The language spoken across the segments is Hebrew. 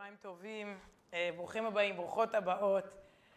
צהריים טובים, ברוכים הבאים, ברוכות הבאות.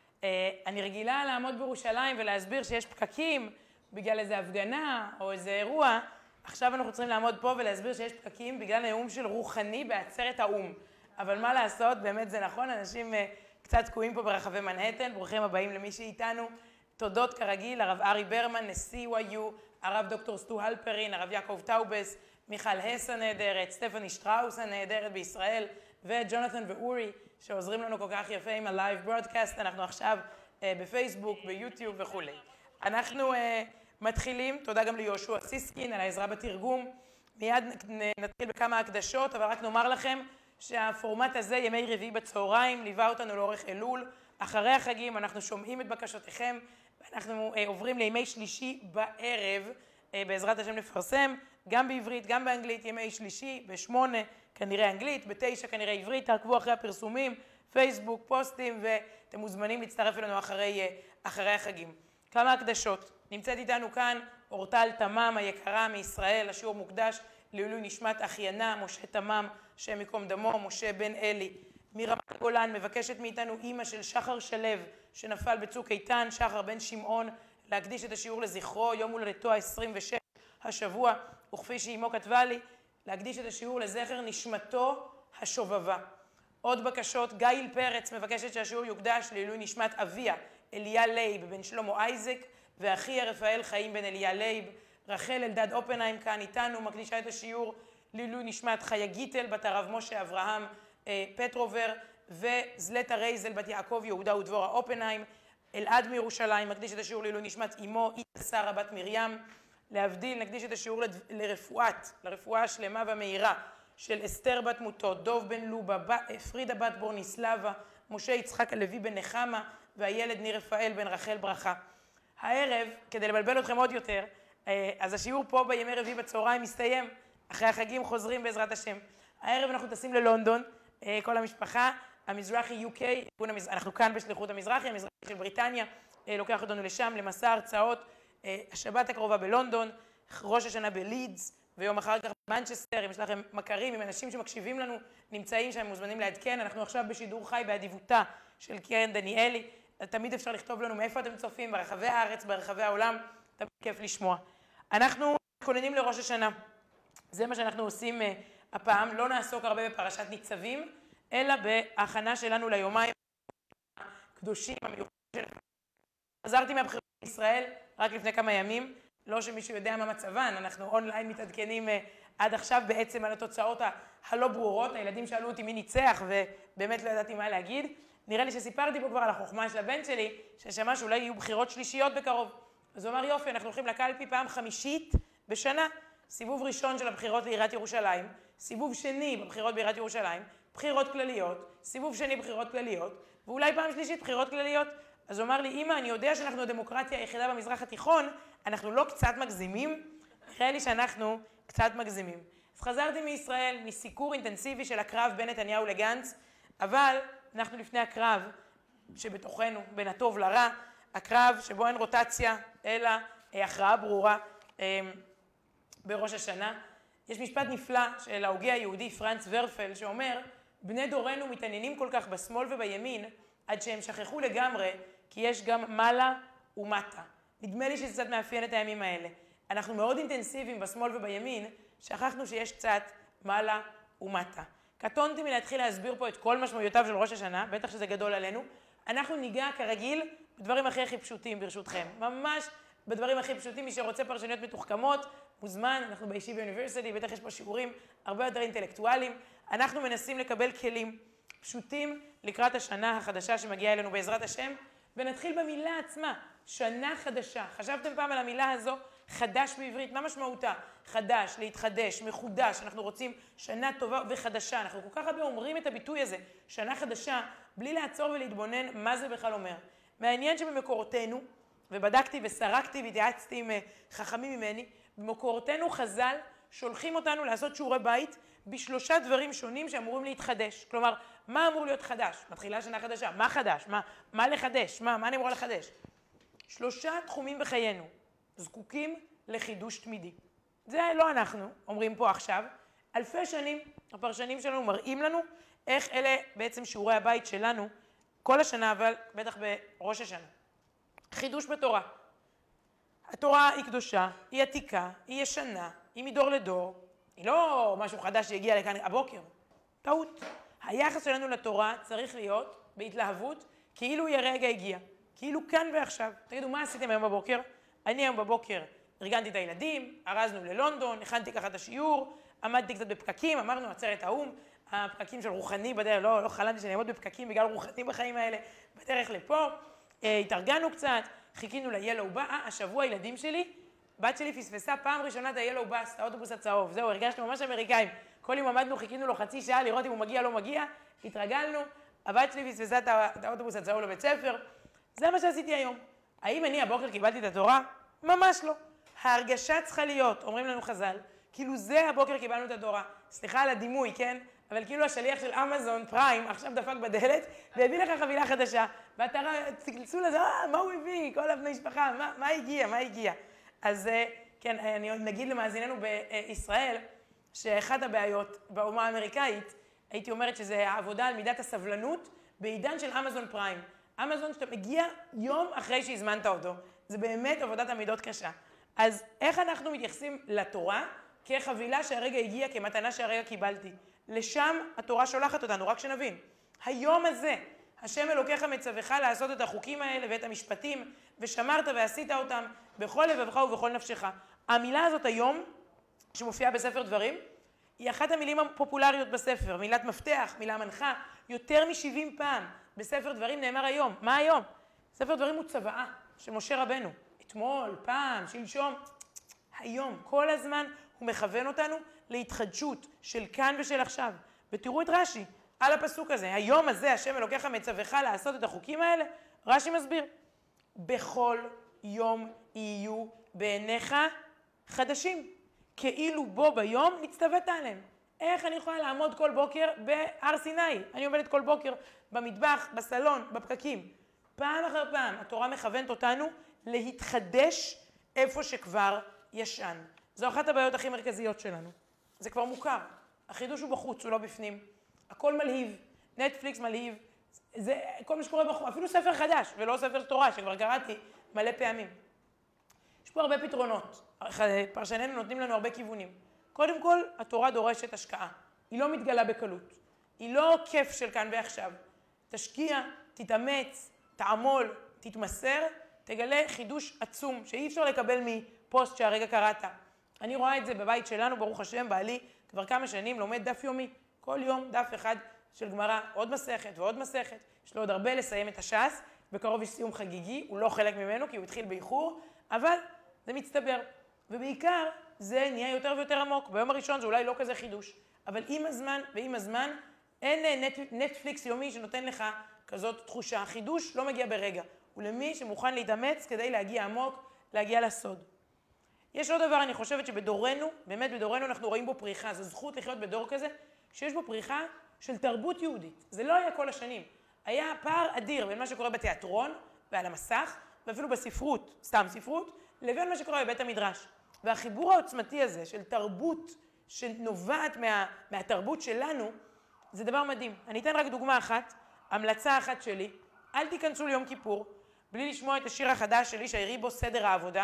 אני רגילה לעמוד בירושלים ולהסביר שיש פקקים בגלל איזו הפגנה או איזה אירוע. עכשיו אנחנו צריכים לעמוד פה ולהסביר שיש פקקים בגלל נאום של רוחני בעצרת האום. אבל מה לעשות, באמת זה נכון, אנשים קצת תקועים פה ברחבי מנהטן. ברוכים הבאים למי שאיתנו. תודות כרגיל, הרב ארי ברמן, נשיא YU, הרב דוקטור סטו הלפרין, הרב יעקב טאובס, מיכל הס הנהדרת, סטפני שטראוס הנהדרת בישראל, וג'ונתן ואורי שעוזרים לנו כל כך יפה עם הלייב ברודקאסט. אנחנו עכשיו בפייסבוק, ביוטיוב וכו'. אנחנו מתחילים, תודה גם ליהושע סיסקין על העזרה בתרגום. מיד נתחיל בכמה הקדשות, אבל רק נאמר לכם שהפורמט הזה, ימי רביעי בצהריים, ליווה אותנו לאורך אלול. אחרי החגים אנחנו שומעים את בקשותיכם, ואנחנו עוברים לימי שלישי בערב, בעזרת השם נפרסם, גם בעברית, גם באנגלית, ימי שלישי, ב8 כנראה אנגלית, ב9 כנראה עברית. תעקבו אחרי הפרסומים, פייסבוק, פוסטים, ואתם מוזמנים להצטרף אלינו אחרי החגים. כמה הקדשות. נמצאת איתנו כאן אורטל תמם היקרה מישראל. השיעור מוקדש לעילוי נשמת אחיינה, משה תמם, שם מקום דמו, משה בן אלי. מרמת גולן מבקשת מאיתנו אימא של שחר שלו שנפל בצוק איתן, שחר בן שמעון, להקדיש את השיעור לזכרו, יום הולדתו ה-26 השבוע, וכפי שאימו כתבה לי, להקדיש את השיעור לזכר נשמתו השובבה. עוד בקשות, גיל פרץ מבקשת שהשיעור יוקדש לעילוי נשמת אביה, אליה לייב בן שלמה אייזק, ואחיה רפאל חיים בן אליה לייב. רחל אלדד אופנהיים כאן איתנו, מקדישה את השיעור לעילוי נשמת חיה גיטל בת הרב משה אברהם פטרובר, וזלטה רייזל בת יעקב יהודה ודבורה אופנהיים. אלעד מירושלים מקדיש את השיעור לעילוי נשמת אמו איתה שרה בת מרים. להבדיל נקדיש את השיעור לרפואה השלמה והמהירה של אסתר בת מותו, דוב בן לובה, פרידה בת בורניסלבה, משה יצחק הלוי בן נחמה, והילד ניר רפאל בן רחל ברכה. הערב, כדי לבלבל אתכם עוד יותר, אז השיעור פה בימי רביעי בצהריים מסתיים, אחרי החגים חוזרים בעזרת השם. הערב אנחנו טסים ללונדון, כל המשפחה, המזרחי UK, אנחנו כאן בשליחות המזרחי של בריטניה, לוקח אותנו לשם למסע הרצאות, השבת הקרובה בלונדון, ראש השנה בלידס, ויום אחר כך במנצ'סטר. אם יש לכם מכרים, עם אנשים שמקשיבים לנו, נמצאים שם, מוזמנים לעדכן. אנחנו עכשיו בשידור חי באדיבותה של קרן דניאלי. תמיד אפשר לכתוב לנו מאיפה אתם צופים, ברחבי הארץ, ברחבי העולם, תמיד כיף לשמוע. אנחנו מתכוננים לראש השנה. זה מה שאנחנו עושים הפעם. לא נעסוק הרבה בפרשת ניצבים, אלא בהכנה שלנו ליומיים הקדושים המיוחדים שלנו. חזרתי מהבחירות בישראל רק לפני כמה ימים, לא שמישהו יודע מה מצבן, אנחנו אונליין מתעדכנים עד עכשיו בעצם על התוצאות הלא ברורות. הילדים שאלו אותי מי ניצח ובאמת לא ידעתי מה להגיד. נראה לי שסיפרתי פה כבר על החוכמה של הבן שלי, ששמע שאולי יהיו בחירות שלישיות בקרוב. אז הוא אמר יופי, אנחנו הולכים לקלפי פעם חמישית בשנה, סיבוב ראשון של הבחירות לעיריית ירושלים, סיבוב שני בבחירות בעיריית ירושלים, בחירות כלליות, סיבוב שני בחירות כלליות, ואולי פעם שלישית בחירות כלליות. אז הוא אמר לי, אמא, אני יודע שאנחנו הדמוקרטיה היחידה במזרח התיכון, אנחנו לא קצת מגזימים? נראה לי שאנחנו קצת מגזימים. אז חזרתי מישראל, מסיקור אינטנסיבי של הקרב בין נתניהו לגנץ, אבל אנחנו לפני הקרב שבתוכנו, בין הטוב לרע, הקרב שבו אין רוטציה, אלא הכרעה ברורה בראש השנה. יש משפט נפלא של ההוגה היהודי פרנץ ורפל, שאומר, בני דורנו מתעניינים כל כך בשמאל ובימין, עד שהם שכחו לגמרי, כי יש גם מעלה ומטה. נדמה לי שזה קצת מאפיין את הימים האלה. אנחנו מאוד אינטנסיביים בשמאל ובימין, שכחנו שיש קצת מעלה ומטה. קטונתי מלהתחיל להסביר פה את כל משמעויותיו של ראש השנה, בטח שזה גדול עלינו. אנחנו ניגע כרגיל בדברים הכי פשוטים ברשותכם. ממש בדברים הכי פשוטים, מי שרוצה פרשניות מתוחכמות, מוזמן, אנחנו בישיבה אוניברסיטי, בטח יש פה שיעורים הרבה יותר אינטלקטואליים. אנחנו מנסים לקבל כלים פשוטים לקראת השנה החדשה שמגיעה אלינו בעזרת השם, ונתחיל במילה עצמה, שנה חדשה. חשבתם פעם על המילה הזו, חדש בעברית? מה משמעותה? חדש, להתחדש, מחודש. אנחנו רוצים שנה טובה וחדשה. אנחנו כל כך הרבה אומרים את הביטוי הזה, שנה חדשה, בלי לעצור ולהתבונן מה זה בכלל אומר. מעניין שבמקורותינו, ובדקתי וסרקתי והתייעצתי עם חכמים ממני, במקורותינו חז"ל שולחים אותנו לעשות שיעורי בית בשלושה דברים שונים שאמורים להתחדש. כלומר, מה אמור להיות חדש? מתחילה שנה חדשה, מה חדש? מה לחדש? מה אני אמורה לחדש? שלושה תחומים בחיינו זקוקים לחידוש תמידי. זה לא אנחנו אומרים פה עכשיו. אלפי שנים הפרשנים שלנו מראים לנו איך אלה בעצם שיעורי הבית שלנו, כל השנה, אבל בטח בראש השנה. חידוש בתורה. התורה היא קדושה, היא עתיקה, היא ישנה, היא מדור לדור, היא לא משהו חדש שהגיע לכאן הבוקר. טעות. היחס שלנו לתורה צריך להיות בהתלהבות, כאילו היא הרגע הגיע, כאילו כאן ועכשיו. תגידו, מה עשיתם היום בבוקר? אני היום בבוקר ארגנתי את הילדים, ארזנו ללונדון, הכנתי ככה את השיעור, עמדתי קצת בפקקים, אמרנו עצרת האום, הפקקים של רוחני בדרך, לא חלמתי שאני אעמוד בפקקים בגלל רוחני בחיים האלה, בדרך לפה, התארגנו קצת, חיכינו ל-Yellow Bus, השבוע הילדים שלי, בת שלי פספסה פעם ראשונה את ה-Yellow Bus, את האוטובוס הצהוב, זהו, הרגשנו ממש אמריקאים, כל יום עמדנו, חיכינו לו חצי שעה לראות אם הוא מגיע לא מגיע, התרגלנו, הבת שלי פספסה את האוטובוס הצהוב לבית ספר, זה מה שעשיתי היום. האם אני הבוקר קיבלתי את התורה? ממש לא. ההרגשה צריכה להיות, אומרים לנו חז"ל, כאילו זה הבוקר קיבלנו את התורה. סליחה על הדימוי, כן? אבל כאילו השליח של אמזון פריים עכשיו דפק בדלת והביא לך חבילה חדשה, ואתה תגלצו לזה, מה הוא הביא? כל הבני משפחה, מה הגיע? אז כן, אני נגיד למאזיננו בישראל, שאחת הבעיות באומה האמריקאית, הייתי אומרת שזה העבודה על מידת הסבלנות בעידן של אמזון פריים. אמזון שאתה מגיע יום אחרי שהזמנת אותו. זה באמת עבודת המידות קשה. אז איך אנחנו מתייחסים לתורה כחבילה שהרגע הגיע, כמתנה שהרגע קיבלתי? לשם התורה שולחת אותנו, רק שנבין. היום הזה, השם אלוקיך מצווך לעשות את החוקים האלה ואת המשפטים, ושמרת ועשית אותם בכל לבבך ובכל נפשך. המילה הזאת היום, שמופיעה בספר דברים, היא אחת המילים הפופולריות בספר, מילת מפתח, מילה מנחה, יותר מ-70 פעם בספר דברים נאמר היום. מה היום? ספר דברים הוא צוואה של משה רבנו. אתמול, פעם, שלשום, היום, כל הזמן הוא מכוון אותנו להתחדשות של כאן ושל עכשיו. ותראו את רש"י על הפסוק הזה, היום הזה השם אלוקיך מצווך לעשות את החוקים האלה, רש"י מסביר, בכל יום יהיו בעיניך חדשים, כאילו בו ביום נצטוות עליהם. איך אני יכולה לעמוד כל בוקר בהר סיני? אני עומדת כל בוקר במטבח, בסלון, בפקקים. פעם אחר פעם התורה מכוונת אותנו להתחדש איפה שכבר ישן. זו אחת הבעיות הכי מרכזיות שלנו. זה כבר מוכר. החידוש הוא בחוץ, הוא לא בפנים. הכל מלהיב. נטפליקס מלהיב. זה כל מה שקורה בחוץ. אפילו ספר חדש, ולא ספר תורה, שכבר קראתי מלא פעמים. יש פה הרבה פתרונות. פרשנינו נותנים לנו הרבה כיוונים. קודם כל, התורה דורשת השקעה. היא לא מתגלה בקלות. היא לא כיף של כאן ועכשיו. תשקיע, תתאמץ, תעמול, תתמסר, תגלה חידוש עצום שאי אפשר לקבל מפוסט שהרגע קראת. אני רואה את זה בבית שלנו, ברוך השם, בעלי כבר כמה שנים לומד דף יומי. כל יום דף אחד של גמרא, עוד מסכת ועוד מסכת. יש לו עוד הרבה לסיים את הש"ס, בקרוב יש סיום חגיגי, הוא לא חלק ממנו כי הוא התחיל באיחור, אבל זה מצטבר. ובעיקר זה נהיה יותר ויותר עמוק. ביום הראשון זה אולי לא כזה חידוש, אבל עם הזמן אין נטפליקס יומי שנותן לך כזאת תחושה. החידוש לא מגיע ברגע, הוא למי שמוכן להתאמץ כדי להגיע עמוק, להגיע לסוד. יש עוד דבר, אני חושבת שבדורנו, באמת בדורנו אנחנו רואים בו פריחה, זו זכות לחיות בדור כזה, שיש בו פריחה של תרבות יהודית. זה לא היה כל השנים. היה פער אדיר בין מה שקורה בתיאטרון ועל המסך, ואפילו בספרות, סתם ספרות, לבין מה שקורה בבית המדרש. והחיבור העוצמתי הזה של תרבות שנובעת מהתרבות שלנו, זה דבר מדהים. אני אתן רק דוגמה אחת, המלצה אחת שלי, אל תיכנסו ליום כיפור, בלי לשמוע את השיר החדש שלי, שהראי בו סדר העבודה.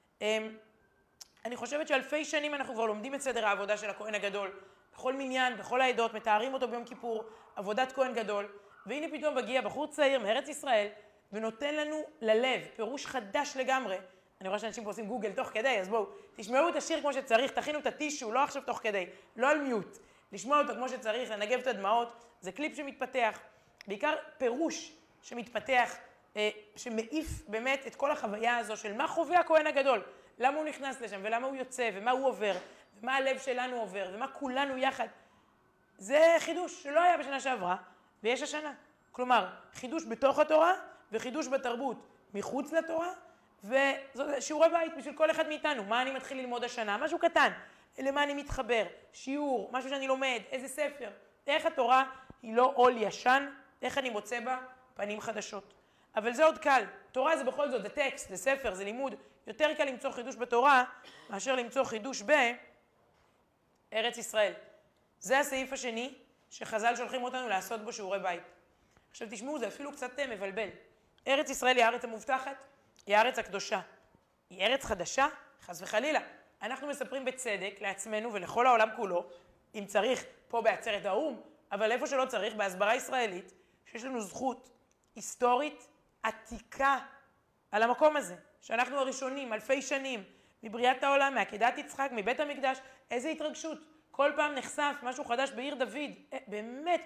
אני חושבת שאלפי שנים אנחנו כבר לומדים את סדר העבודה של הכהן הגדול. בכל מניין, בכל העדות, מתארים אותו ביום כיפור, עבודת כהן גדול. והנה פתאום מגיע בחור צעיר מארץ ישראל, ונותן לנו ללב פירוש חדש לגמרי. אני רואה שאנשים פה עושים גוגל תוך כדי, אז בואו, תשמעו את השיר כמו שצריך, תכינו את הטישו, לא עכשיו תוך כדי, לא על מיוט. לשמוע אותו כמו שצריך, לנגב את הדמעות, זה קליפ שמתפתח. בעיקר פירוש שמתפתח, שמעיף באמת את כל החוויה הזו של מה חווה הכהן הגדול. למה הוא נכנס לשם, ולמה הוא יוצא, ומה הוא עובר, ומה הלב שלנו עובר, ומה כולנו יחד. זה חידוש שלא היה בשנה שעברה, ויש השנה. כלומר, חידוש בתוך התורה, וחידוש בתרבות מחוץ לתורה, וזה שיעורי בית בשביל כל אחד מאיתנו. מה אני מתחיל ללמוד השנה? משהו קטן. למה אני מתחבר? שיעור, משהו שאני לומד, איזה ספר. איך התורה היא לא עול ישן, איך אני מוצא בה פנים חדשות. אבל זה עוד קל. תורה זה בכל זאת, זה טקסט, זה ספר, זה לימוד. יותר קל למצוא חידוש בתורה, מאשר למצוא חידוש בארץ ישראל. זה הסעיף השני שחז"ל שולחים אותנו לעשות בו שיעורי בית. עכשיו תשמעו, זה אפילו קצת מבלבל. ארץ ישראל היא הארץ המובטחת, היא הארץ הקדושה. היא ארץ חדשה? חס וחלילה. אנחנו מספרים בצדק לעצמנו ולכל העולם כולו, אם צריך פה בעצרת האו"ם, אבל איפה שלא צריך, בהסברה ישראלית, שיש לנו זכות היסטורית עתיקה על המקום הזה, שאנחנו הראשונים, אלפי שנים, מבריאת העולם, מעקדת יצחק, מבית המקדש, איזה התרגשות. כל פעם נחשף משהו חדש בעיר דוד. באמת,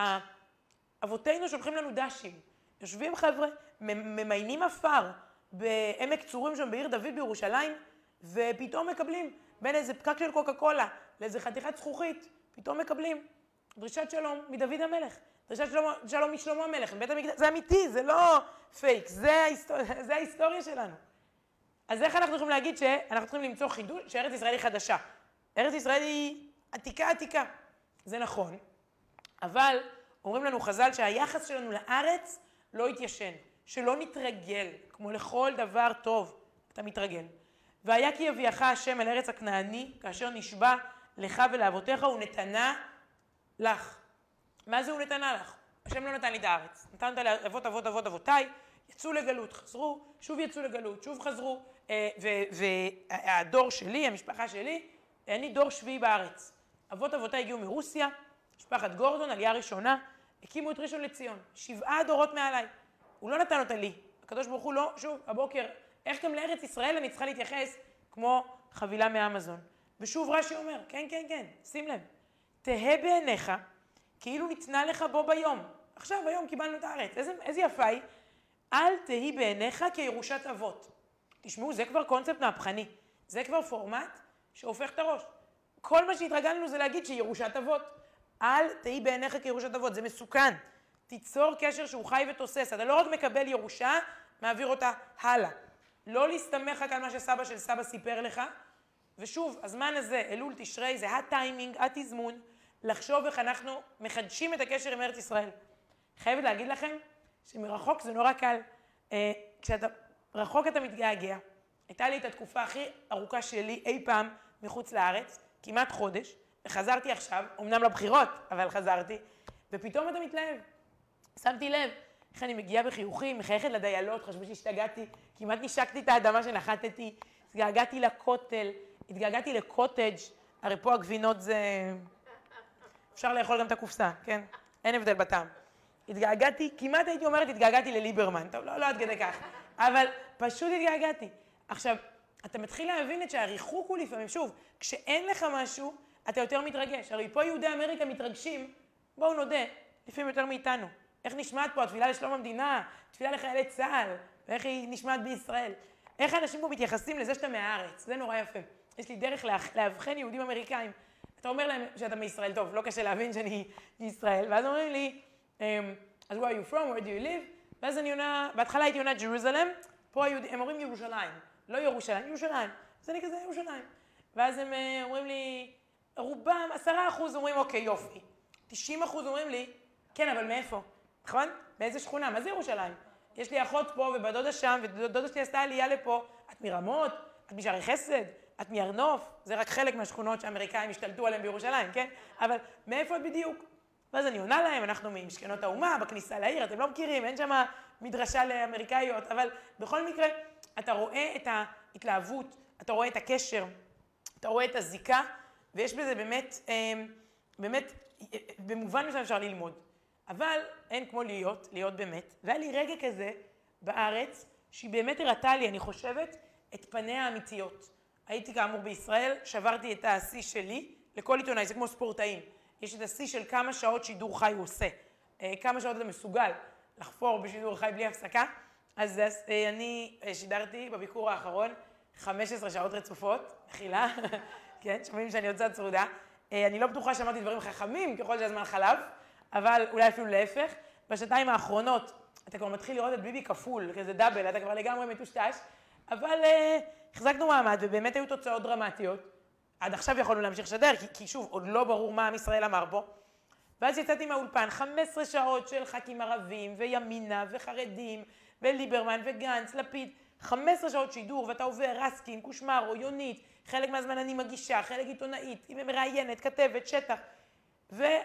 אבותינו שולחים לנו דשים. יושבים חבר'ה, ממיינים אפר בעמק צורים שם בעיר דוד בירושלים, ופתאום מקבלים בין איזה פקק של קוקה קולה לאיזה חתיכת זכוכית, פתאום מקבלים דרישת שלום מדוד המלך, דרישת שלום משלמה המלך, מבית המקדש. זה אמיתי, זה לא פייק, זה ההיסטוריה שלנו. אז איך אנחנו יכולים להגיד שאנחנו צריכים למצוא חידוש שארץ ישראל היא חדשה? ארץ ישראל היא עתיקה. זה נכון, אבל אומרים לנו חז"ל שהיחס שלנו לארץ לא יתיישן, שלא נתרגל, כמו לכל דבר טוב, אתה מתרגל. והיה כי יביאך השם אל ארץ הכנעני, כאשר נשבע לך ולאבותיך, הוא נתנה לך. מה זה הוא נתנה לך? השם לא נתן לי את הארץ. נתן אותה לאבות אבות אבותיי, יצאו לגלות, חזרו, שוב יצאו לגלות, שוב חזרו, והדור שלי, המשפחה שלי, אני דור שביעי בארץ. אבות אבותיי הגיעו מרוסיה, משפחת גורדון, עלייה ראשונה, הקימו את ראשון לציון, 7 דורות מעליי. הוא לא נתן אותה לי. הקדוש ברוך הוא לא, שוב, הבוקר, איך גם לארץ ישראל אני צריכה להתייחס כמו חבילה מאמזון. ושוב רש"י אומר, כן, שים לב, תהה בעיניך כאילו ניתנה לך בו ביום. עכשיו, היום קיבלנו את הארץ. איזה יפה היא? אל תהי בעיניך כירושת אבות. תשמעו, זה כבר קונספט מהפכני. זה כבר פורמט שהופך את הראש. כל מה שהתרגלנו זה להגיד שירושת אבות. אל תהי בעיניך כירושת אבות. זה מסוכן. תיצור קשר שהוא חי ותוסס. אתה לא רק מקבל ירושה, מעביר אותה הלאה. לא להסתמך רק על מה שסבא של סבא סיפר לך. ושוב, הזמן הזה, אלול תשרי, זה הטיימינג, התזמון, לחשוב איך אנחנו מחדשים את הקשר עם ארץ ישראל. חייבת להגיד לכם שמרחוק זה נורא קל. כשאתה רחוק אתה מתגעגע. הייתה לי את התקופה הכי ארוכה שלי אי פעם מחוץ לארץ, כמעט חודש, וחזרתי עכשיו, אמנם לבחירות, אבל חזרתי, ופתאום אתה מתלהב. שמתי לב איך אני מגיעה בחיוכים, מחייכת לדיילות, חשבו שהשתגעתי, כמעט נשקתי את האדמה שנחתתי, התגעגעתי לכותל, התגעגעתי לקוטג', הרי פה הגבינות זה... אפשר לאכול גם את הקופסה, כן? אין הבדל בטעם. התגעגעתי, כמעט הייתי אומרת, התגעגעתי לליברמן. טוב, לא עד כדי כך. אבל פשוט התגעגעתי. עכשיו, אתה מתחיל להבין את שהריחוק הוא לפעמים, שוב, כשאין לך משהו, אתה יותר מתרגש. הרי פה יהודי אמריקה מתרגשים, בואו נודה, לפעמים יותר מאיתנו. איך נשמעת פה התפילה לשלום המדינה, תפילה לחיילי צה"ל, ואיך היא נשמעת בישראל. איך האנשים פה מתייחסים לזה שאתה מהארץ, זה נורא יפה. יש לי דרך להבחן יהודים אמריקאים. אתה אומר להם שאתה מישראל, טוב, לא קשה להבין שאני מישראל, ואז אומרים לי, אז where are you from, where do you live? ואז אני עונה, בהתחלה הייתי עונה ג'רוזלם, פה הם אומרים ירושלים, לא ירושלים, ירושלים. אז אני כזה ירושלים. ואז הם אומרים לי, רובם, 10% אומרים, אוקיי, יופי. 90% אומרים לי, כן, אבל מאיפה? נכון? באיזה שכונה? מה זה ירושלים? יש לי אחות פה ובדודה שם, ודודה שלי עשתה עלייה לפה. את מרמות? את משערי חסד? את מייר נוף? זה רק חלק מהשכונות שהאמריקאים השתלטו עליהם בירושלים, כן? אבל מאיפה את בדיוק? ואז אני עונה להם, אנחנו ממשכנות האומה, בכניסה לעיר, אתם לא מכירים, אין שם מדרשה לאמריקאיות, אבל בכל מקרה, אתה רואה את ההתלהבות, אתה רואה את הקשר, אתה רואה את הזיקה, ויש בזה באמת, במובן מסוים אפשר ללמוד. אבל אין כמו להיות באמת. והיה לי רגע כזה בארץ, שהיא באמת הראתה לי, אני חושבת, את פניה האמיתיות. הייתי כאמור בישראל, שברתי את השיא שלי, לכל עיתונאי, זה כמו ספורטאים. יש את השיא של כמה שעות שידור חי הוא עושה. כמה שעות אתה מסוגל לחפור בשידור חי בלי הפסקה. אז אני שידרתי בביקור האחרון 15 שעות רצופות, מחילה, כן, שומעים שאני יוצאת צרודה. אני לא בטוחה שאמרתי דברים חכמים ככל שהזמן חלב, אבל אולי אפילו להפך. בשנתיים האחרונות אתה כבר מתחיל לראות את ביבי כפול, כזה דאבל, אתה כבר לגמרי מטושטש, אבל החזקנו מעמד ובאמת היו תוצאות דרמטיות. עד עכשיו יכולנו להמשיך לשדר, כי שוב, עוד לא ברור מה עם ישראל אמר בו. ואז יצאתי מהאולפן, 15 שעות של ח"כים ערבים, וימינה, וחרדים, וליברמן, וגנץ, לפיד, 15 שעות שידור, ואתה עובר רסקין, קושמרו, יונית, חלק מהזמן אני מגישה, חלק עיתונאית, מראיינת, כתבת, שטח.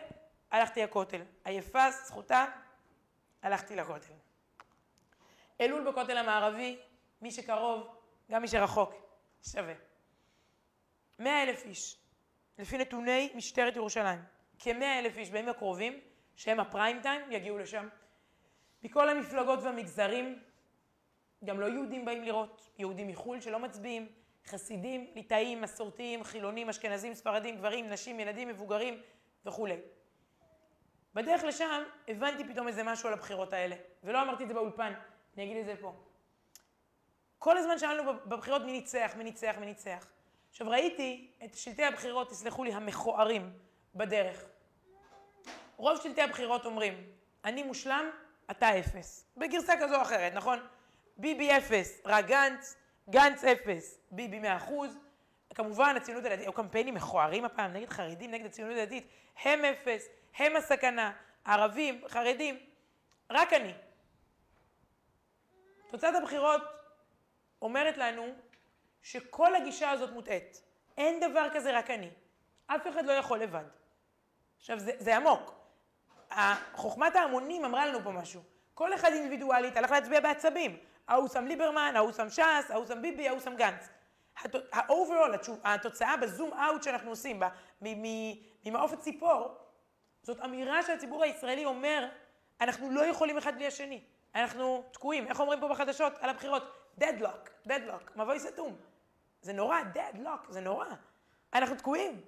הלכתי לכותל. עייפה, זכותה, הלכתי לכותל. אלול בכותל המערבי, מי שקרוב, גם מי שרחוק, שווה. 100,000 איש, לפי נתוני משטרת ירושלים. כ100,000 איש בימים הקרובים, שהם הפריים טיים, יגיעו לשם. מכל המפלגות והמגזרים, גם לא יהודים באים לראות, יהודים מחול שלא מצביעים, חסידים, ליטאים, מסורתיים, חילונים, אשכנזים, ספרדים, גברים, נשים, ילדים, מבוגרים וכו'. בדרך לשם הבנתי פתאום איזה משהו על הבחירות האלה, ולא אמרתי את זה באולפן, אני אגיד את זה פה. כל הזמן שאלנו בבחירות מי ניצח, מי ניצח, מי ניצח. עכשיו ראיתי את שלטי הבחירות, תסלחו לי, המכוערים בדרך. רוב שלטי הבחירות אומרים, אני מושלם, אתה אפס. בגרסה כזו או אחרת, נכון? ביבי אפס, רק גנץ, גנץ אפס, ביבי 100%. כמובן, הציונות הדתית, או קמפיינים מכוערים הפעם, נגד חרדים, נגד הציונות הדתית, הם אפס, הם הסכנה, ערבים, חרדים, רק אני. תוצאת הבחירות אומרת לנו שכל הגישה הזאת מוטעת. אין דבר כזה רק אני. אף אחד לא יכול לבד. עכשיו, זה עמוק. חוכמת ההמונים אמרה לנו פה משהו. כל אחד אינדיבידואלית הלך להצביע בעצבים. ההוא שם ליברמן, ההוא שם ש"ס, ההוא שם ביבי, ההוא שם גנץ. האוברול, התוצאה בזום אאוט שאנחנו עושים, ממעוף הציפור, זאת אמירה שהציבור הישראלי אומר, אנחנו לא יכולים אחד בלי השני. אנחנו תקועים. איך אומרים פה בחדשות על הבחירות? deadlock, מבוי סתום. זה נורא, deadlock, זה נורא. אנחנו תקועים.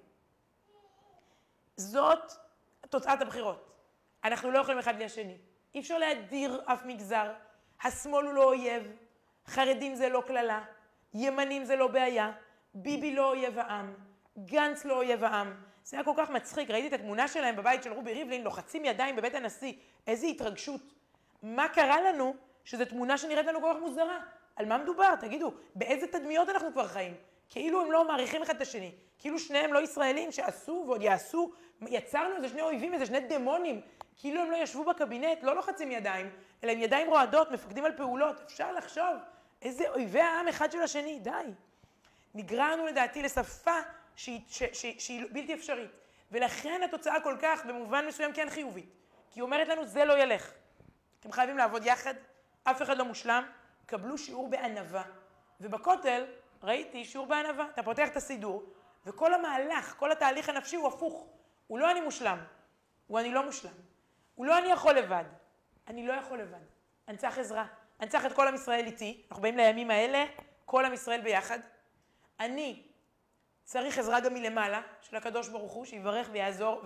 זאת תוצאת הבחירות. אנחנו לא יכולים אחד בלי השני. אי אפשר להדיר אף מגזר. השמאל הוא לא אויב, חרדים זה לא כללה, ימנים זה לא בעיה, ביבי לא אויב העם, גנץ לא אויב העם. זה היה כל כך מצחיק, ראיתי את התמונה שלהם בבית של רובי ריבלין, לוחצים ידיים בבית הנשיא, איזו התרגשות. מה קרה לנו שזו תמונה שנראית לנו כל כך מוזרה? על מה מדובר? תגידו, באיזה תדמיות אנחנו כבר חיים? כאילו הם לא מעריכים אחד את השני, כאילו שניהם לא ישראלים שעשו ועוד יעשו, יצרנו איזה שני אויבים, איזה שני דמונים, כאילו הם לא ישבו בקבינט, לא לוחצים ידיים, אלא עם ידיים רועדות, מפקדים על פעולות. אפשר לחשוב איזה אויבי העם אחד של השני, די. נגררנו לדעתי לשפה שהיא בלתי אפשרית, ולכן התוצאה כל כך במובן מסוים כן חיובית, כי היא אומרת לנו זה לא ילך. אתם חייבים לעבוד יחד, אף אחד לא מושלם, קבלו שיעור בענווה. ובכותל ראיתי שיעור בענווה, אתה פותח את הסידור, וכל המהלך, כל התהליך הנפשי הוא הפוך. הוא לא אני מושלם, הוא אני לא מושלם. הוא לא אני יכול לבד, אני לא יכול לבד. אני צריך עזרה, אני צריך את כל עם ישראל איתי, אנחנו באים לימים האלה, כל עם ישראל ביחד. אני צריך עזרה גם מלמעלה, של הקדוש ברוך הוא, שיברך ויעזור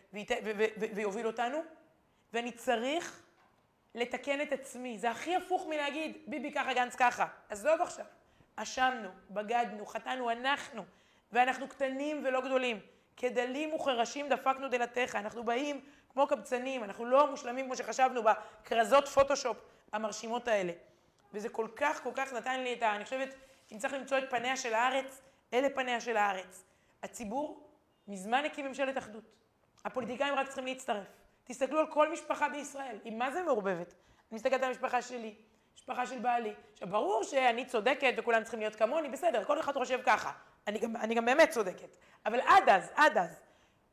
ויוביל אותנו, ואני צריך לתקן את עצמי. זה הכי הפוך מלהגיד, ביבי ככה, גנץ ככה. עזוב עכשיו. אשמנו, בגדנו, חטאנו אנחנו, ואנחנו קטנים ולא גדולים. כדלים וכרשים דפקנו דלתך. אנחנו באים כמו קבצנים, אנחנו לא מושלמים כמו שחשבנו בקרזות פוטושופ המרשימות האלה. וזה כל כך נתן לי אני חושבת, אם צריך למצוא את פניה של הארץ, אלה פניה של הארץ. הציבור מזמן הקים ממשלת אחדות. הפוליטיקאים רק צריכים להצטרף. תסתכלו על כל משפחה בישראל, היא מה זה מעורבבת. אני מסתכלת על המשפחה שלי, משפחה של בעלי. עכשיו, ברור שאני צודקת וכולם צריכים להיות כמוני, בסדר, כל אחד חושב ככה. אני גם באמת צודקת. אבל עד אז,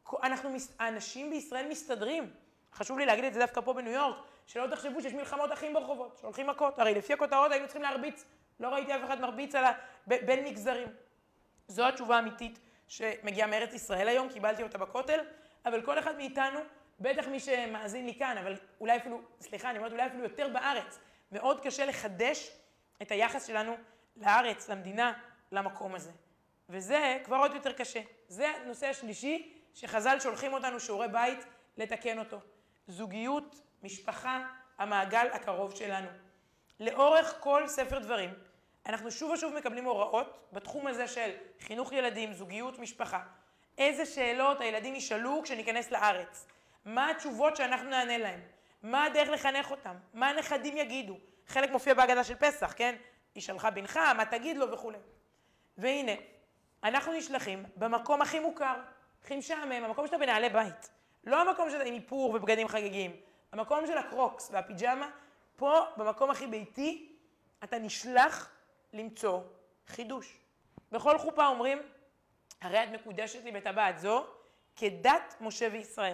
האנשים בישראל מסתדרים. חשוב לי להגיד את זה דווקא פה בניו יורק, שלא תחשבו שיש מלחמות אחים ברחובות, שהולכים מכות. הרי לפי הכותרות היינו צריכים להרביץ, לא ראיתי אף אחד מרביץ בין מגזרים. זו התשובה האמיתית שמגיעה מארץ ישראל היום, קיבלתי אותה בכותל, אבל כל אחד מאיתנו, בטח מי שמאזין לי כאן, אבל אולי אפילו, אני אומרת, אולי אפילו יותר בארץ, מאוד קשה לחדש את היחס שלנו לארץ, למדינה, למקום הזה. וזה כבר עוד יותר קשה. זה הנושא השלישי שחז"ל שולחים אותנו שיעורי בית לתקן אותו. זוגיות, משפחה, המעגל הקרוב שלנו. לאורך כל ספר דברים, אנחנו שוב ושוב מקבלים הוראות בתחום הזה של חינוך ילדים, זוגיות, משפחה. איזה שאלות הילדים ישאלו כשניכנס לארץ? מה התשובות שאנחנו נענה להם? מה הדרך לחנך אותם? מה הנכדים יגידו? חלק מופיע בהגדה של פסח, כן? ישאלך בנך, מה תגיד לו וכו'. והנה, אנחנו נשלחים במקום הכי מוכר, הכי משעמם, המקום שאתה בנעלי בית. לא המקום שאתה עם איפור ובגדים חגיגיים. המקום של הקרוקס והפיג'מה, פה במקום הכי ביתי, אתה נשלח למצוא חידוש. בכל חופה אומרים, הרי את מקודשת לי בטבעת זו, כדת משה וישראל.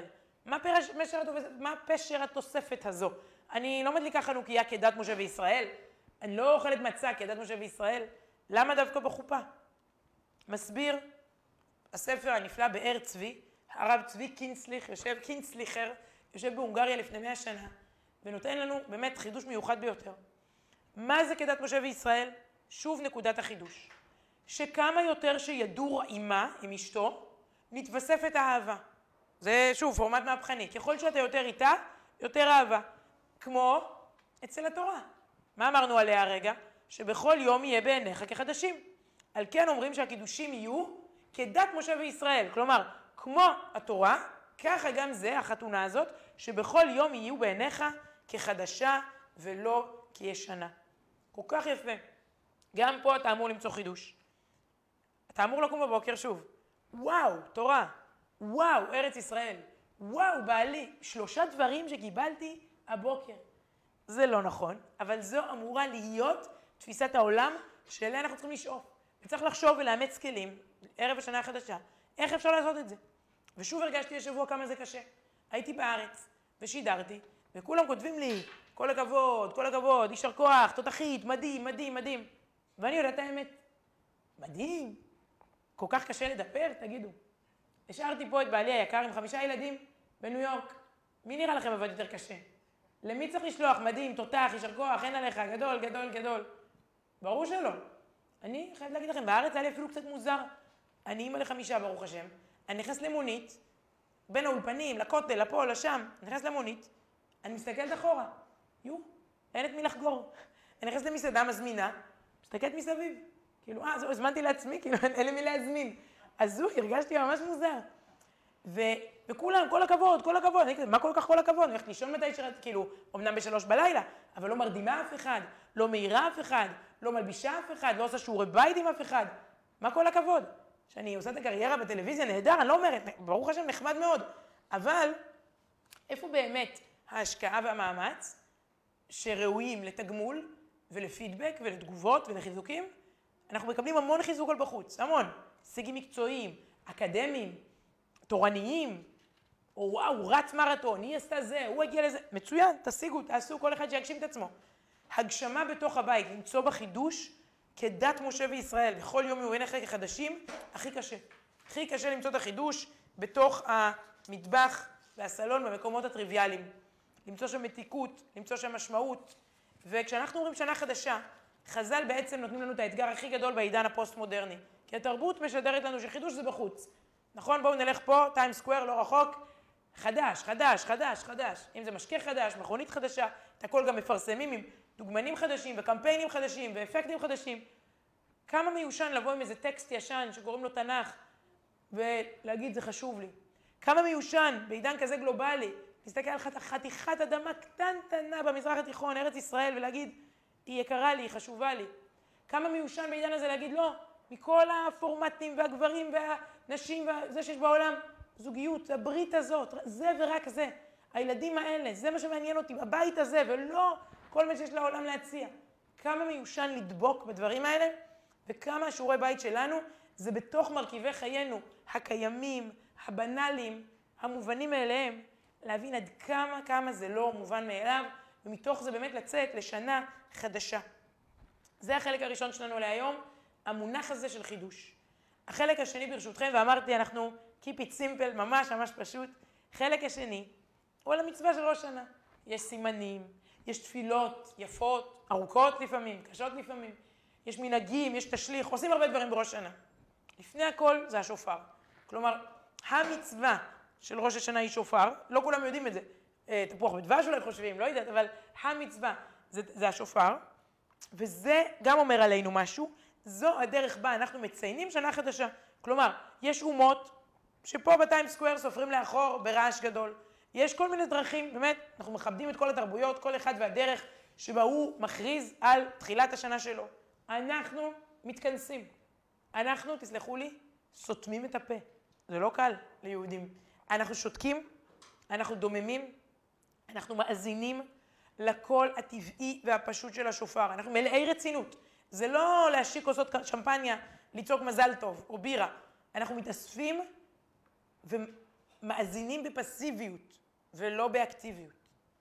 מה פשר התוספת הזו? אני לא מדליקה חנוכיה כדת משה וישראל, אני לא אוכלת מצה כדת משה וישראל, למה דווקא בחופה? מסביר הספר הנפלא באר צבי, הרב צבי קינסליכר, יושב בהונגריה לפני 100 שנה, ונותן לנו באמת חידוש מיוחד ביותר. מה זה כדת משה וישראל? שוב נקודת החידוש. שכמה יותר שידור עימה, עם אשתו, מתווספת האהבה. זה שוב פורמט מהפכני. ככל שאתה יותר איתה, יותר אהבה. כמו אצל התורה. מה אמרנו עליה הרגע? שבכל יום יהיה בעיניך כחדשים. על כן אומרים שהקידושים יהיו כדת משה וישראל. כלומר, כמו התורה, ככה גם זה, החתונה הזאת, שבכל יום יהיו בעיניך כחדשה ולא כישנה. כל כך יפה. גם פה אתה אמור למצוא חידוש. אתה אמור לקום בבוקר שוב. וואו, תורה. וואו, ארץ ישראל. וואו, בעלי. 3 דברים שקיבלתי הבוקר. זה לא נכון, אבל זו אמורה להיות תפיסת העולם שאליה אנחנו צריכים לשאוף. וצריך לחשוב ולאמץ כלים, ערב השנה החדשה, איך אפשר לעשות את זה. ושוב הרגשתי השבוע כמה זה קשה. הייתי בארץ ושידרתי, וכולם כותבים לי, כל הכבוד, כל הכבוד, יישר כוח, תותחית, מדהים, מדהים, מדהים. ואני יודעת האמת, מדהים. כל כך קשה לדבר, תגידו. השארתי פה את בעלי היקר עם 5 ילדים בניו יורק. מי נראה לכם עבד יותר קשה? למי צריך לשלוח? מדהים, תותח, יישר כוח, אין עליך, גדול, גדול, גדול. ברור שלא. אני חייב להגיד לכם, בארץ היה לי אפילו קצת מוזר. אני אימא ל5, ברוך השם. אני נכנס למונית, בין האולפנים, לכותל, לפה, לשם, אני נכנס למונית, אני מסתכלת אחורה. אין את מי לחגור. אני נכנס למסעדה מזמינה, מסתכלת מסביב. כאילו, זהו, הזמנתי לעצמי, כאילו, אין לי מי להזמין. אז הרגשתי ממש מוזר. וכולם, כל הכבוד, כל הכבוד. אני כזה, מה כל כך כל הכבוד? אני הולכת לישון מתי שרציתי, כאילו, אמנם ב3 בלילה, אבל לא מרדימה אף אחד, לא מעירה אף אחד, לא מלבישה אף אחד, לא עושה שיעורי בית עם אף אחד. מה כל הכבוד? שאני עושה את הקריירה בטלוויזיה, נהדר, אני לא אומרת, ברוך השם, נחמד מאוד. אבל, איפה באמת ההשקעה והמאמץ שראויים לתגמול ולפידבק ולתגובות ולחיזוקים? אנחנו מקבלים המון חיזוק על בחוץ, המון. הישגים מקצועיים, אקדמיים, תורניים, או וואו, הוא רץ מרתון, היא עשתה זה, הוא הגיע לזה. מצוין, תשיגו, תעשו כל אחד שיגשים את עצמו. הגשמה בתוך הבית, למצוא בחידוש כדת משה וישראל, בכל יום יהיו בעיניך כחדשים, הכי קשה. הכי קשה למצוא את החידוש בתוך המטבח והסלון במקומות הטריוויאליים. למצוא שם מתיקות, למצוא שם משמעות. וכשאנחנו אומרים שנה חדשה, חז"ל בעצם נותנים לנו את האתגר הכי גדול בעידן הפוסט-מודרני. כי התרבות משדרת לנו שחידוש זה בחוץ. נכון? בואו נלך פה, טיים סקוואר, לא רחוק. חדש, חדש, חדש, חדש. אם זה משקה חדש, מכונית חדשה, את הכל גם מפרסמים עם דוגמנים חדשים וקמפיינים חדשים ואפקטים חדשים. כמה מיושן לבוא עם איזה טקסט ישן שקוראים לו תנ"ך ולהגיד זה חשוב לי. כמה מיושן בעידן כזה גלובלי, להסתכל על חתיכת אדמה קטנטנה במזרח התיכון, ארץ ישראל, ולהגיד היא יקרה לי, היא חשובה לי. כמה מיושן בעידן הזה להגיד לא, מכל הפורמטים והגברים והנשים וזה שיש בעולם, זוגיות, הברית הזאת, זה ורק זה. הילדים האלה, זה מה שמעניין אותי, הבית הזה, ולא כל מה שיש לעולם להציע. כמה מיושן לדבוק בדברים האלה, וכמה השיעורי בית שלנו, זה בתוך מרכיבי חיינו, הקיימים, הבנאליים, המובנים מאליהם, להבין עד כמה זה לא מובן מאליו, ומתוך זה באמת לצאת לשנה חדשה. זה החלק הראשון שלנו להיום, המונח הזה של חידוש. החלק השני ברשותכם, ואמרתי אנחנו keep it simple, ממש ממש פשוט. חלק השני הוא על המצווה של ראש שנה. יש סימנים, יש תפילות יפות, ארוכות לפעמים, קשות לפעמים. יש מנהגים, יש תשליך, עושים הרבה דברים בראש שנה. לפני הכל זה השופר. כלומר, המצווה של ראש השנה היא שופר, לא כולם יודעים את זה. תפוח בדבש אולי חושבים, לא יודעת, אבל המצווה זה השופר, וזה גם אומר עלינו משהו, זו הדרך בה אנחנו מציינים שנה חדשה. כלומר, יש אומות שפה בטיים סקוואר סופרים לאחור ברעש גדול. יש כל מיני דרכים, באמת, אנחנו מכבדים את כל התרבויות, כל אחד והדרך שבה הוא מכריז על תחילת השנה שלו. אנחנו מתכנסים. אנחנו, תסלחו לי, סותמים את הפה. זה לא קל ליהודים. אנחנו שותקים, אנחנו דוממים, אנחנו מאזינים לקול הטבעי והפשוט של השופר. אנחנו מלאי רצינות. זה לא להשיק כוסות שמפניה, לצעוק מזל טוב או בירה. אנחנו מתאספים מאזינים בפסיביות ולא באקטיביות.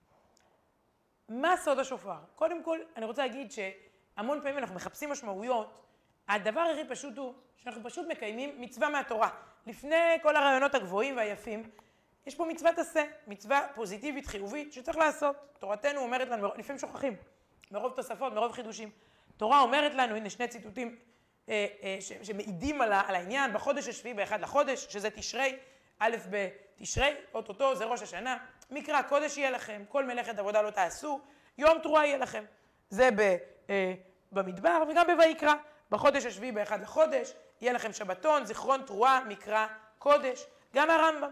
מה סוד השופר? קודם כל, אני רוצה להגיד שהמון פעמים אנחנו מחפשים משמעויות. הדבר הכי פשוט הוא שאנחנו פשוט מקיימים מצווה מהתורה. לפני כל הרעיונות הגבוהים והיפים, יש פה מצוות עשה, מצווה פוזיטיבית, חיובית, שצריך לעשות. תורתנו אומרת לנו, לפעמים שוכחים, מרוב תוספות, מרוב חידושים. תורה אומרת לנו, הנה שני ציטוטים שמעידים על העניין, בחודש השביעי באחד לחודש, שזה תשרי, א' בתשרי, אוטוטו, זה ראש השנה, מקרא קודש יהיה לכם, כל מלאכת עבודה לא תעשו, יום תרועה יהיה לכם. זה במדבר וגם בויקרא, בחודש השביעי באחד לחודש, יהיה לכם שבתון, זיכרון, תרועה, מקרא קודש, גם הרמב"ם.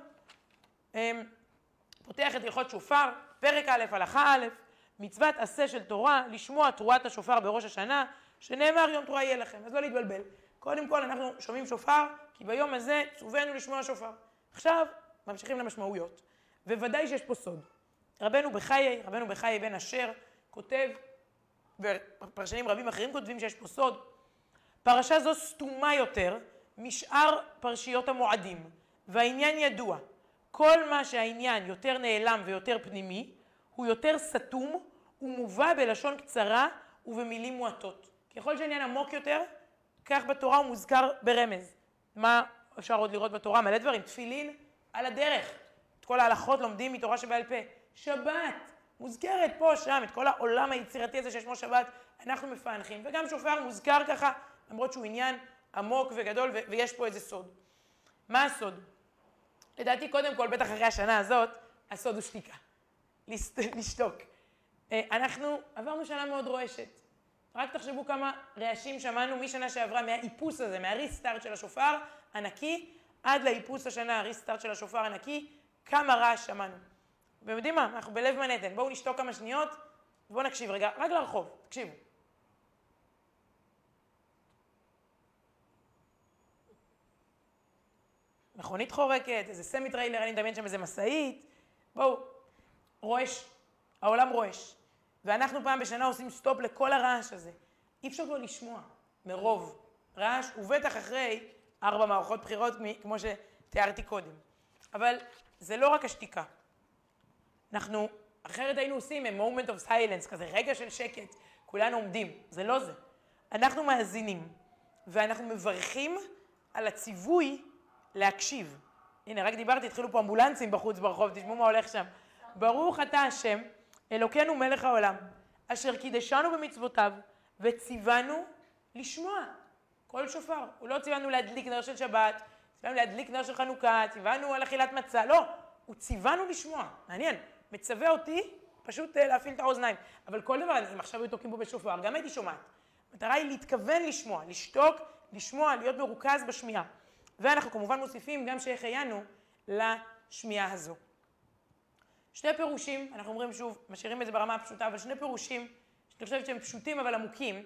פותח את הלכות שופר, פרק א', הלכה א', מצוות עשה של תורה, לשמוע תרועת השופר בראש השנה, שנאמר יום תרועה יהיה לכם, אז לא להתבלבל. קודם כל אנחנו שומעים שופר, כי ביום הזה צווינו לשמוע שופר. עכשיו ממשיכים למשמעויות, וודאי שיש פה סוד. רבנו בחיי בן אשר כותב, ופרשנים רבים אחרים כותבים שיש פה סוד. פרשה זו סתומה יותר משאר פרשיות המועדים, והעניין ידוע. כל מה שהעניין יותר נעלם ויותר פנימי, הוא יותר סתום ומובא בלשון קצרה ובמילים מועטות. ככל שהעניין עמוק יותר, כך בתורה הוא מוזכר ברמז. מה אפשר עוד לראות בתורה? מלא דברים, תפילין על הדרך. את כל ההלכות לומדים מתורה שבעל פה. שבת, מוזכרת פה, שם, את כל העולם היצירתי הזה ששמו שבת, אנחנו מפענחים. וגם שופר מוזכר ככה, למרות שהוא עניין עמוק וגדול, ויש פה איזה סוד. מה הסוד? לדעתי, קודם כל, בטח אחרי השנה הזאת, הסוד הוא שתיקה. לשתוק. אנחנו עברנו שנה מאוד רועשת. רק תחשבו כמה רעשים שמענו משנה שעברה, מהאיפוס הזה, מהריסטארט של השופר ענקי, עד לאיפוס השנה, הריסטארט של השופר ענקי, כמה רעש שמענו. ואתם יודעים מה? אנחנו בלב מנהטן. בואו נשתוק כמה שניות, ובואו נקשיב רגע, רק לרחוב, תקשיבו. מכונית חורקת, איזה סמי טריילר, אני מדמיין שם איזה מסעית. בואו, רועש, העולם רועש. ואנחנו פעם בשנה עושים סטופ לכל הרעש הזה. אי אפשר לא לשמוע מרוב רעש, ובטח אחרי 4 מערכות בחירות, כמו שתיארתי קודם. אבל זה לא רק השתיקה. אנחנו, אחרת היינו עושים a moment of silence, כזה רגע של שקט, כולנו עומדים. זה לא זה. אנחנו מאזינים, ואנחנו מברכים על הציווי להקשיב. הנה, רק דיברתי, התחילו פה אמבולנסים בחוץ ברחוב, תשמעו מה הולך שם. ברוך אתה השם, אלוקינו מלך העולם, אשר קידשנו במצוותיו, וציוונו לשמוע כל שופר. הוא לא ציוונו להדליק נר של שבת, ציוונו להדליק נר של חנוכה, ציוונו על אכילת מצה, לא. הוא ציוונו לשמוע. מעניין, מצווה אותי פשוט להפעיל את האוזניים. אבל כל דבר, אם עכשיו היו תוקעים בו בשופר, גם הייתי שומעת. המטרה היא להתכוון לשמוע, לשתוק, לשמוע, להיות מרוכז בשמיעה. ואנחנו כמובן מוסיפים גם שהחיינו לשמיעה הזו. שני פירושים, אנחנו אומרים שוב, משאירים את זה ברמה הפשוטה, אבל שני פירושים, שאני חושבת שהם פשוטים אבל עמוקים,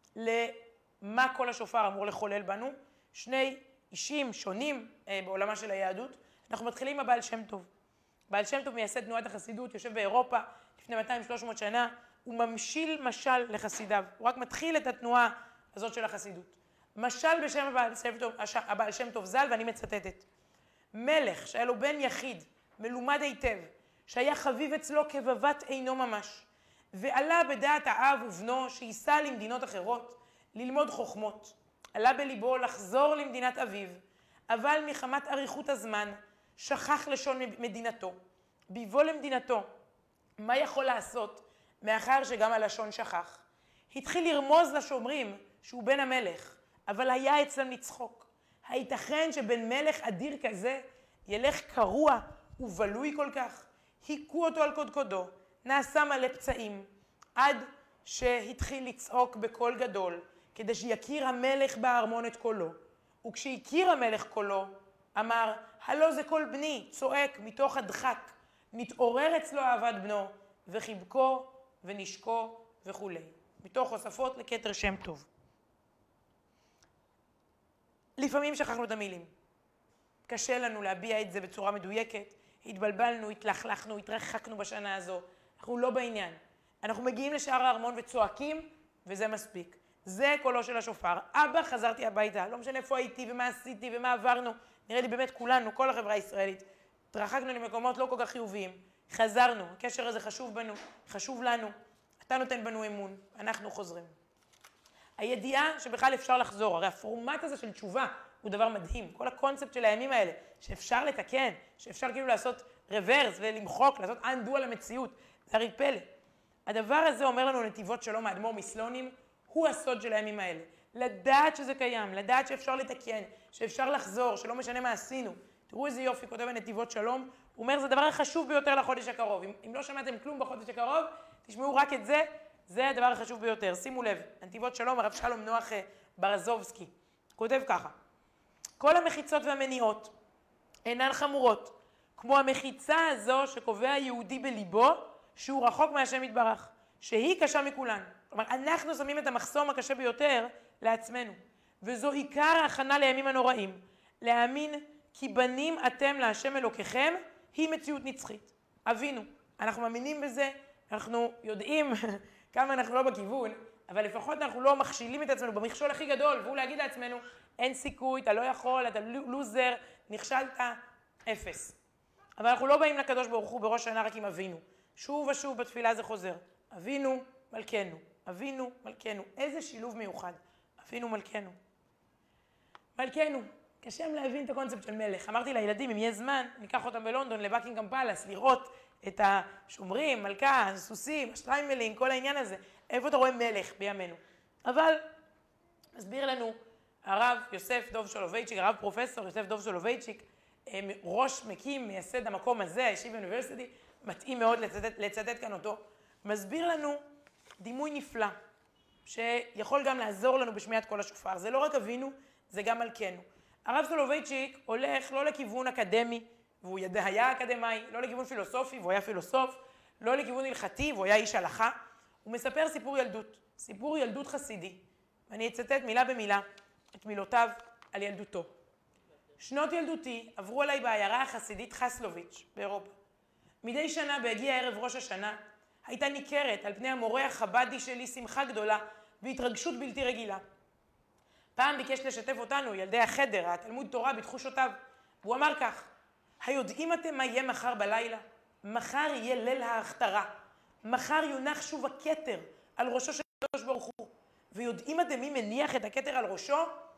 למה כל השופר אמור לחולל בנו. שני אישים שונים בעולמה של היהדות. אנחנו מתחילים עם הבעל שם טוב. בעל שם טוב מייסד תנועת החסידות, יושב באירופה לפני 200-300 שנה, הוא ממשיל משל לחסידיו. הוא רק מתחיל את התנועה הזאת של החסידות. משל בשם הבעל שם טוב ז"ל, ואני מצטטת. מלך שהיה לו בן יחיד, מלומד היטב, שהיה חביב אצלו כבבת אינו ממש, ועלה בדעת האב ובנו שייסע למדינות אחרות, ללמוד חוכמות. עלה בליבו לחזור למדינת אביו, אבל מחמת אריכות הזמן, שכח לשון מדינתו. ביבוא למדינתו, מה יכול לעשות, מאחר שגם הלשון שכח? התחיל לרמוז לשומרים שהוא בן המלך, אבל היה אצלם לצחוק. הייתכן שבן מלך אדיר כזה ילך קרוע ובלוי כל כך? היכו אותו על קודקודו, נעשה מלא פצעים, עד שהתחיל לצעוק בקול גדול, כדי שיכיר המלך בארמון את קולו. וכשהכיר המלך קולו, אמר, הלא זה קול בני, צועק מתוך הדחק, נתעורר אצלו אהבת בנו, וחיבקו ונשקו וכו'. מתוך הוספות לכתר שם טוב. לפעמים שכחנו את המילים. קשה לנו להביע את זה בצורה מדויקת, התבלבלנו, התלכלכנו, התרחקנו בשנה הזו. אנחנו לא בעניין. אנחנו מגיעים לשער הארמון וצועקים, וזה מספיק. זה קולו של השופר. אבא, חזרתי הביתה. לא משנה איפה הייתי ומה עשיתי ומה עברנו. נראה לי באמת כולנו, כל החברה הישראלית. התרחקנו למקומות לא כל כך חיוביים, חזרנו, הקשר הזה חשוב בנו, חשוב לנו, אתה נותן בנו אמון, אנחנו חוזרים. הידיעה שבכלל אפשר לחזור, הרי הפורמט הזה של תשובה הוא דבר מדהים, כל הקונספט של הימים האלה, שאפשר לתקן, שאפשר כאילו לעשות רוורס ולמחוק, לעשות undo על המציאות, זה הרי פלא. הדבר הזה אומר לנו נתיבות שלום האדמו"ר מסלונים, הוא הסוד של הימים האלה. לדעת שזה קיים, לדעת שאפשר לתקן, שאפשר לחזור, שלא משנה מה עשינו. תראו איזה יופי, כותב בנתיבות שלום, הוא אומר זה הדבר החשוב ביותר לחודש הקרוב. אם לא שמעתם כלום בחודש הקרוב, תשמעו רק את זה, זה הדבר החשוב ביותר. שימו לב, נתיבות שלום, הרב שלום נוח ברזובסקי, כותב ככה, כל המחיצות והמניעות אינן חמורות, כמו המחיצה הזו שקובע יהודי בליבו, שהוא רחוק מהשם יתברך, שהיא קשה מכולן. כלומר, אנחנו שמים את המחסום הקשה ביותר לעצמנו, וזו עיקר ההכנה לימים הנוראים, להאמין כי בנים אתם להשם אלוקיכם, היא מציאות נצחית. אבינו, אנחנו מאמינים בזה, אנחנו יודעים כמה אנחנו לא בכיוון, אבל לפחות אנחנו לא מכשילים את עצמנו במכשול הכי גדול, והוא להגיד לעצמנו, אין סיכוי, אתה לא יכול, אתה לוזר, נכשלת, אפס. אבל אנחנו לא באים לקדוש ברוך הוא בראש השנה רק עם אבינו. שוב ושוב בתפילה זה חוזר. אבינו מלכנו, אבינו מלכנו. איזה שילוב מיוחד. אבינו מלכנו. מלכנו. קשה להבין את הקונספט של מלך. אמרתי לילדים, אם יהיה זמן, ניקח אותם בלונדון לבקינגהאם פלאס, לראות את השומרים, מלכה, הסוסים, השטריימלינג, כל העניין הזה. איפה אתה רואה מלך בימינו? אבל מסביר לנו הרב יוסף דוב סולובייצ'יק, הרב פרופסור יוסף דוב סולובייצ'יק, ראש מקים, מייסד המקום הזה, הישיבה אוניברסיטי, מתאים מאוד לצטט כאן אותו, מסביר לנו דימוי נפלא, שיכול גם לעזור לנו בשמיעת כל השופר. זה לא רק אבינו, זה גם מלכנו. הרב סולובייצ'יק הולך לא לכיוון אקדמי, והוא היה אקדמאי, לא לכיוון פילוסופי, והוא היה פילוסוף, לא לכיוון הלכתי, והוא היה איש הלכה. הוא מספר סיפור ילדות חסידי, ואני אצטט מילה במילה את מילותיו על ילדותו. שנות ילדותי עברו עליי בעיירה החסידית חסלוביץ' באירופה. מדי שנה בהגיע ערב ראש השנה, הייתה ניכרת על פני המורה החבדי שלי שמחה גדולה והתרגשות בלתי רגילה. פעם ביקש לשתף אותנו, ילדי החדר, התלמוד תורה, בתחושותיו. והוא אמר כך, היודעים אתם מה יהיה מחר בלילה? מחר יהיה ליל ההכתרה. מחר יונח שוב הכתר על ראשו של הקדוש ברוך הוא. ויודעים אתם מי מניח את הכתר על ראשו?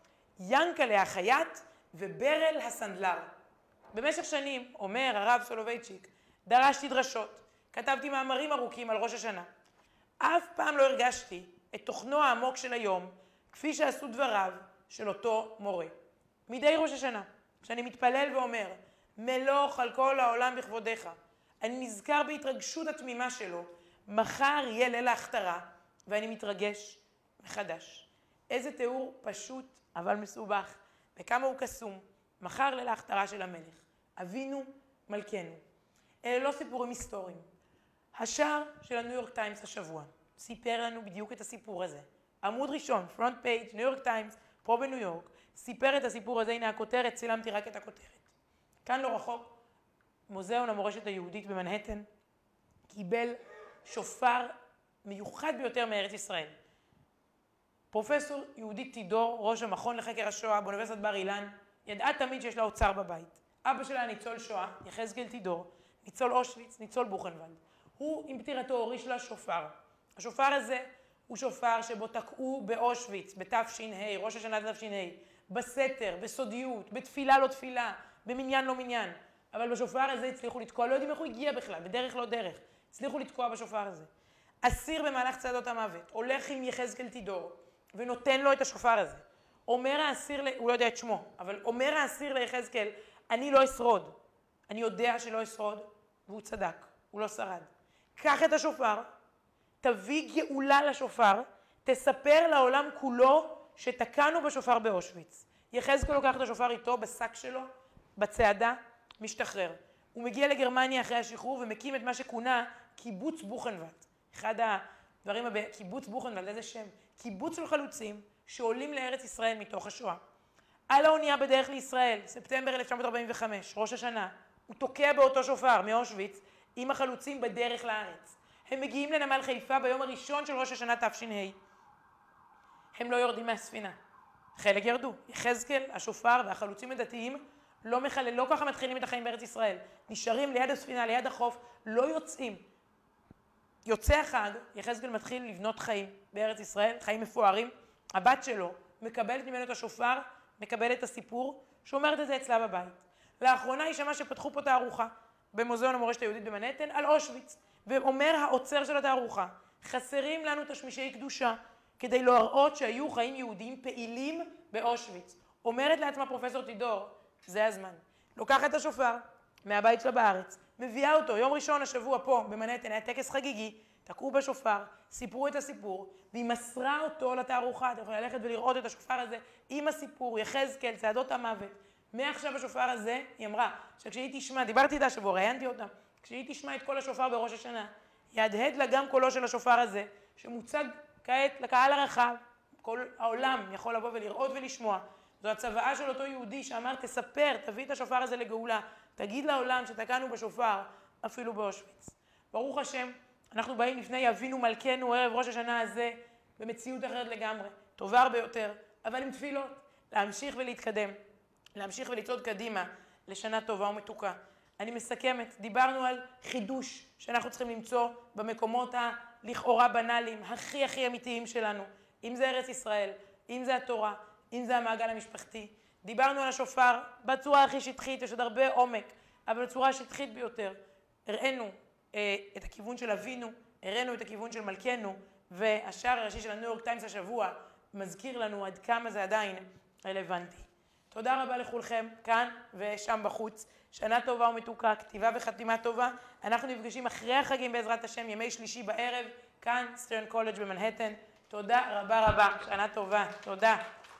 ינקלה החייט וברל הסנדלר. במשך שנים, אומר הרב סולובייצ'יק, דרשתי דרשות, כתבתי מאמרים ארוכים על ראש השנה. אף פעם לא הרגשתי את תוכנו העמוק של היום, כפי שעשו דבריו של אותו מורה. מדי ראש השנה, כשאני מתפלל ואומר, מלוך על כל העולם בכבודך, אני נזכר בהתרגשות התמימה שלו, מחר יהיה ליל ההכתרה, ואני מתרגש מחדש. איזה תיאור פשוט אבל מסובך, וכמה הוא קסום, מחר ליל ההכתרה של המלך. אבינו מלכנו. אלה לא סיפורים היסטוריים. השער של הניו יורק טיימס השבוע סיפר לנו בדיוק את הסיפור הזה. עמוד ראשון, פרונט פייג', ניו יורק טיימס, פה בניו יורק, סיפר את הסיפור הזה, הנה הכותרת, צילמתי רק את הכותרת. כאן לא רחוק, מוזיאון המורשת היהודית במנהטן, קיבל שופר מיוחד ביותר מארץ ישראל. פרופסור יהודית תידור, ראש המכון לחקר השואה באוניברסיטת בר אילן, ידעה תמיד שיש לה אוצר בבית. אבא שלה ניצול שואה, יחזקאל תידור, ניצול אושוויץ, ניצול בוכנוולד. הוא עם פטירתו הוריש לה שופר. השופר הזה הוא שופר שבו תקעו באושוויץ, בתש"ה, ראש השנה תש"ה, בסתר, בסודיות, בתפילה לא תפילה, במניין לא מניין. אבל בשופר הזה הצליחו לתקוע, לא יודעים איך הוא הגיע בכלל, בדרך לא דרך. הצליחו לתקוע בשופר הזה. אסיר במהלך צעדות המוות, הולך עם יחזקאל תידור, ונותן לו את השופר הזה. אומר האסיר, הוא לא יודע את שמו, אבל אומר האסיר ליחזקאל, אני לא אשרוד. אני יודע שלא אשרוד, והוא צדק, הוא לא שרד. קח את השופר, תביא גאולה לשופר, תספר לעולם כולו שתקענו בשופר באושוויץ. יחזקאל לוקח את השופר איתו בשק שלו, בצעדה, משתחרר. הוא מגיע לגרמניה אחרי השחרור ומקים את מה שכונה קיבוץ בוכנוולד. אחד הדברים קיבוץ בוכנוולד, איזה שם? קיבוץ של חלוצים שעולים לארץ ישראל מתוך השואה. על האונייה בדרך לישראל, ספטמבר 1945, ראש השנה, הוא תוקע באותו שופר מאושוויץ עם החלוצים בדרך לארץ. הם מגיעים לנמל חיפה ביום הראשון של ראש השנה תש"ה. הם לא יורדים מהספינה. חלק ירדו. יחזקאל, השופר והחלוצים הדתיים לא ככה מתחילים את החיים בארץ ישראל. נשארים ליד הספינה, ליד החוף, לא יוצאים. יוצא החג, יחזקאל מתחיל לבנות חיים בארץ ישראל, חיים מפוארים. הבת שלו מקבלת ממנו את השופר, מקבלת את הסיפור, שומרת את זה אצלה בבית. לאחרונה היא שמעה שפתחו פה תערוכה במוזיאון המורשת היהודית במנהטן על אושוויץ, ואומר האוצר של התערוכה, חסרים לנו תשמישי קדושה כדי להראות שהיו חיים יהודיים פעילים באושוויץ. אומרת לעצמה פרופסור תידור, זה הזמן. לוקחת את השופר מהבית שלה בארץ, מביאה אותו, יום ראשון השבוע פה במנהטן, היה טקס חגיגי, תקעו בשופר, סיפרו את הסיפור, והיא מסרה אותו לתערוכה. אתם יכולים ללכת ולראות את השופר הזה עם הסיפור, יחזקאל, צעדות המוות. מעכשיו השופר הזה, היא אמרה, שכשהיא תשמע, דיברתי איתה השבוע, ראיינתי אותה, כשהיא תשמע את כל השופר בראש השנה, יהדהד לה גם קולו של השופר הזה, שמוצג כעת לקהל הרחב, כל העולם יכול לבוא ולראות ולשמוע. זו הצוואה של אותו יהודי שאמר, תספר, תביא את השופר הזה לגאולה, תגיד לעולם שתקענו בשופר, אפילו באושוויץ. ברוך השם, אנחנו באים לפני אבינו מלכנו, ערב ראש השנה הזה, במציאות אחרת לגמרי, טובה הרבה יותר, אבל עם תפילות, להמשיך ולהתקדם, להמשיך ולצעוד קדימה לשנה טובה ומתוקה. אני מסכמת, דיברנו על חידוש שאנחנו צריכים למצוא במקומות הלכאורה בנאליים, הכי אמיתיים שלנו, אם זה ארץ ישראל, אם זה התורה, אם זה המעגל המשפחתי. דיברנו על השופר בצורה הכי שטחית, יש עוד הרבה עומק, אבל בצורה השטחית ביותר. הראינו את הכיוון של אבינו, הראינו את הכיוון של מלכנו, והשער הראשי של הניו יורק טיימס השבוע מזכיר לנו עד כמה זה עדיין רלוונטי. תודה רבה לכולכם, כאן ושם בחוץ. שנה טובה ומתוקה, כתיבה וחתימה טובה. אנחנו נפגשים אחרי החגים בעזרת השם, ימי שלישי בערב, כאן, סטרן קולג' במנהטן. תודה רבה, שנה טובה, תודה.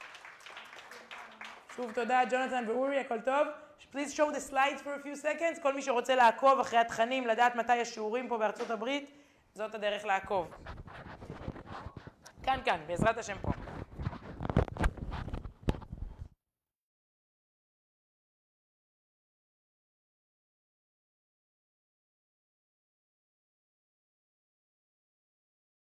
שוב תודה, ג'ונתן ואורי, הכל טוב. Please show the slides for a few seconds. כל מי שרוצה לעקוב אחרי התכנים, לדעת מתי השיעורים פה בארצות הברית, זאת הדרך לעקוב. כאן, בעזרת השם פה.